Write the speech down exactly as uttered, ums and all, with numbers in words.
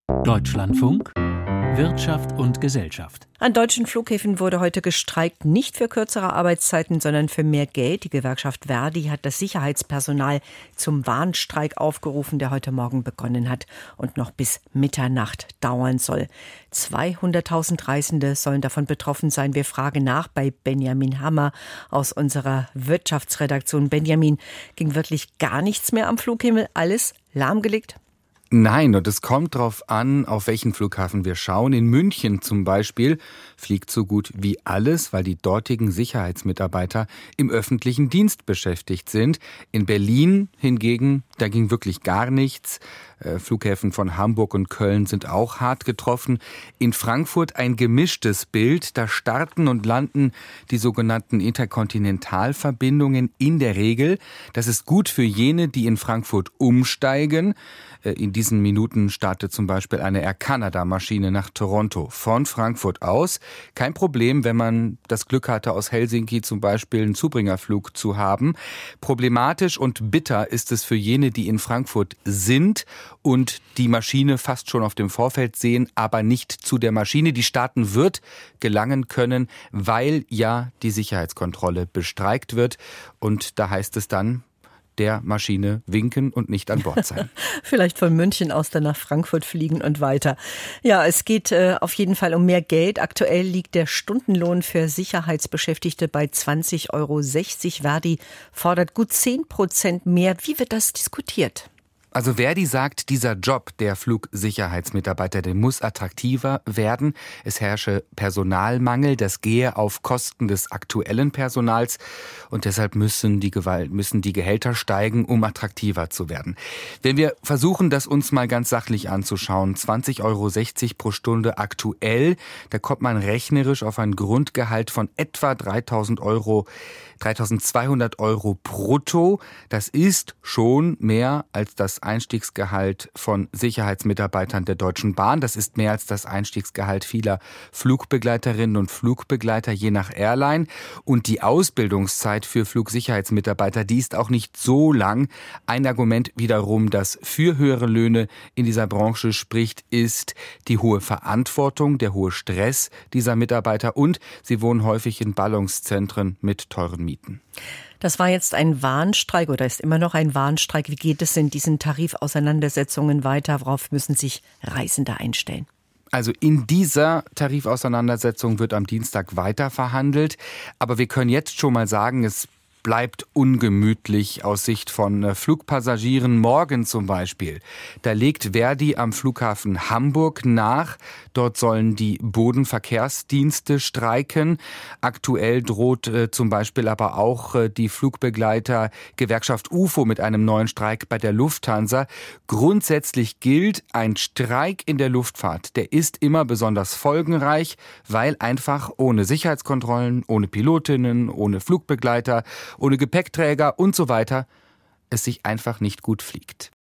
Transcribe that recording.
Deutschlandfunk, Wirtschaft und Gesellschaft. An deutschen Flughäfen wurde heute gestreikt, nicht für kürzere Arbeitszeiten, sondern für mehr Geld. Die Gewerkschaft Verdi hat das Sicherheitspersonal zum Warnstreik aufgerufen, der heute Morgen begonnen hat und noch bis Mitternacht dauern soll. zweihunderttausend Reisende sollen davon betroffen sein. Wir fragen nach bei Benjamin Hammer aus unserer Wirtschaftsredaktion. Benjamin, ging wirklich gar nichts mehr am Flughimmel? Alles lahmgelegt? Nein, und es kommt darauf an, auf welchen Flughafen wir schauen. In München zum Beispiel fliegt so gut wie alles, weil die dortigen Sicherheitsmitarbeiter im öffentlichen Dienst beschäftigt sind. In Berlin hingegen, da ging wirklich gar nichts. Äh, Flughäfen von Hamburg und Köln sind auch hart getroffen. In Frankfurt ein gemischtes Bild. Da starten und landen die sogenannten Interkontinentalverbindungen in der Regel. Das ist gut für jene, die in Frankfurt umsteigen. In diesen Minuten startet zum Beispiel eine Air Canada-Maschine nach Toronto von Frankfurt aus. Kein Problem, wenn man das Glück hatte, aus Helsinki zum Beispiel einen Zubringerflug zu haben. Problematisch und bitter ist es für jene, die in Frankfurt sind und die Maschine fast schon auf dem Vorfeld sehen, aber nicht zu der Maschine, die starten wird, gelangen können, weil ja die Sicherheitskontrolle bestreikt wird. Und da heißt es dann, der Maschine winken und nicht an Bord sein. Vielleicht von München aus dann nach Frankfurt fliegen und weiter. Ja, es geht äh, auf jeden Fall um mehr Geld. Aktuell liegt der Stundenlohn für Sicherheitsbeschäftigte bei zwanzig Euro sechzig. Verdi fordert gut zehn Prozent mehr. Wie wird das diskutiert? Also Verdi sagt, dieser Job der Flugsicherheitsmitarbeiter, der muss attraktiver werden. Es herrsche Personalmangel, das gehe auf Kosten des aktuellen Personals und deshalb müssen die, Gewalt, müssen die Gehälter steigen, um attraktiver zu werden. Wenn wir versuchen, das uns mal ganz sachlich anzuschauen, zwanzig Euro sechzig pro Stunde aktuell, da kommt man rechnerisch auf ein Grundgehalt von etwa dreitausend Euro, dreitausendzweihundert Euro brutto. Das ist schon mehr als das Einstiegsgehalt von Sicherheitsmitarbeitern der Deutschen Bahn. Das ist mehr als das Einstiegsgehalt vieler Flugbegleiterinnen und Flugbegleiter je nach Airline. Und die Ausbildungszeit für Flugsicherheitsmitarbeiter, die ist auch nicht so lang. Ein Argument wiederum, das für höhere Löhne in dieser Branche spricht, ist die hohe Verantwortung, der hohe Stress dieser Mitarbeiter und sie wohnen häufig in Ballungszentren mit teuren Mieten. Das war jetzt ein Warnstreik oder ist immer noch ein Warnstreik. Wie geht es in diesen Tarifauseinandersetzungen weiter? Worauf müssen sich Reisende einstellen? Also in dieser Tarifauseinandersetzung wird am Dienstag weiter verhandelt. Aber wir können jetzt schon mal sagen, es bleibt ungemütlich aus Sicht von Flugpassagieren. Morgen zum Beispiel, da legt Verdi am Flughafen Hamburg nach. Dort sollen die Bodenverkehrsdienste streiken. Aktuell droht äh, zum Beispiel aber auch äh, die Flugbegleiter-Gewerkschaft U F O mit einem neuen Streik bei der Lufthansa. Grundsätzlich gilt, ein Streik in der Luftfahrt, der ist immer besonders folgenreich, weil einfach ohne Sicherheitskontrollen, ohne Pilotinnen, ohne Flugbegleiter, ohne Gepäckträger und so weiter es sich einfach nicht gut fliegt.